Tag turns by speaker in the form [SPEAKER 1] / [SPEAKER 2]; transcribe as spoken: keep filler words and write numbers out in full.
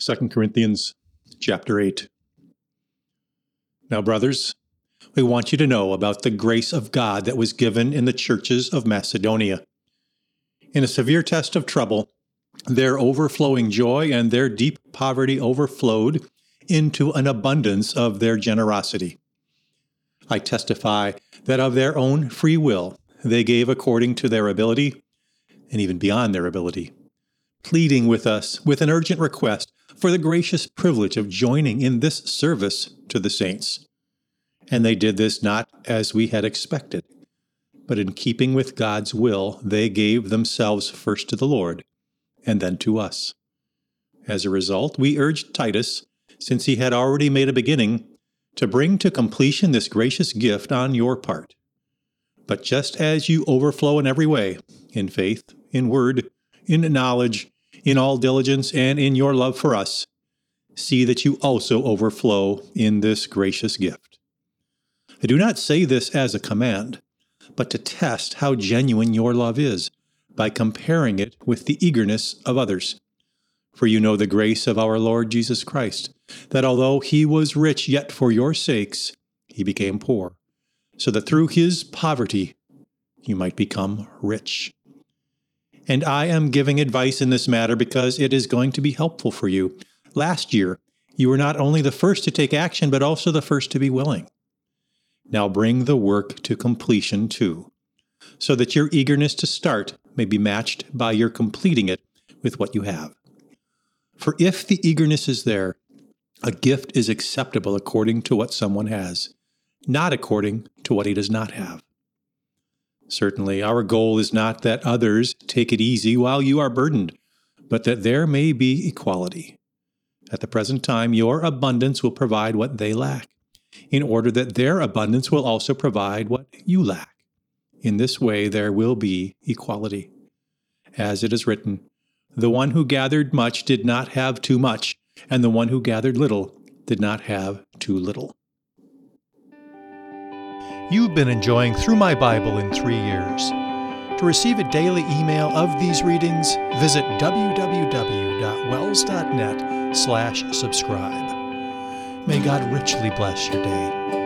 [SPEAKER 1] Second Corinthians chapter eight. Now, brothers, we want you to know about the grace of God that was given in the churches of Macedonia. In a severe test of trouble, their overflowing joy and their deep poverty overflowed into an abundance of their generosity. I testify that of their own free will, they gave according to their ability, and even beyond their ability, pleading with us with an urgent request for the gracious privilege of joining in this service to the saints. And they did this not as we had expected, but in keeping with God's will, they gave themselves first to the Lord, and then to us. As a result, we urged Titus, since he had already made a beginning, to bring to completion this gracious gift on your part. But just as you overflow in every way, in faith, in word, in knowledge, in all diligence, and in your love for us, see that you also overflow in this gracious gift. I do not say this as a command, but to test how genuine your love is, by comparing it with the eagerness of others. For you know the grace of our Lord Jesus Christ, that although he was rich, yet for your sakes he became poor, so that through his poverty you might become rich. And I am giving advice in this matter because it is going to be helpful for you. Last year, you were not only the first to take action, but also the first to be willing. Now bring the work to completion too, so that your eagerness to start may be matched by your completing it with what you have. For if the eagerness is there, a gift is acceptable according to what someone has, not according to what he does not have. Certainly, our goal is not that others take it easy while you are burdened, but that there may be equality. At the present time, your abundance will provide what they lack, in order that their abundance will also provide what you lack. In this way, there will be equality. As it is written, the one who gathered much did not have too much, and the one who gathered little did not have too little. You've been enjoying Through My Bible in Three Years. To receive a daily email of these readings, visit w w w dot wells dot net slash subscribe. May God richly bless your day.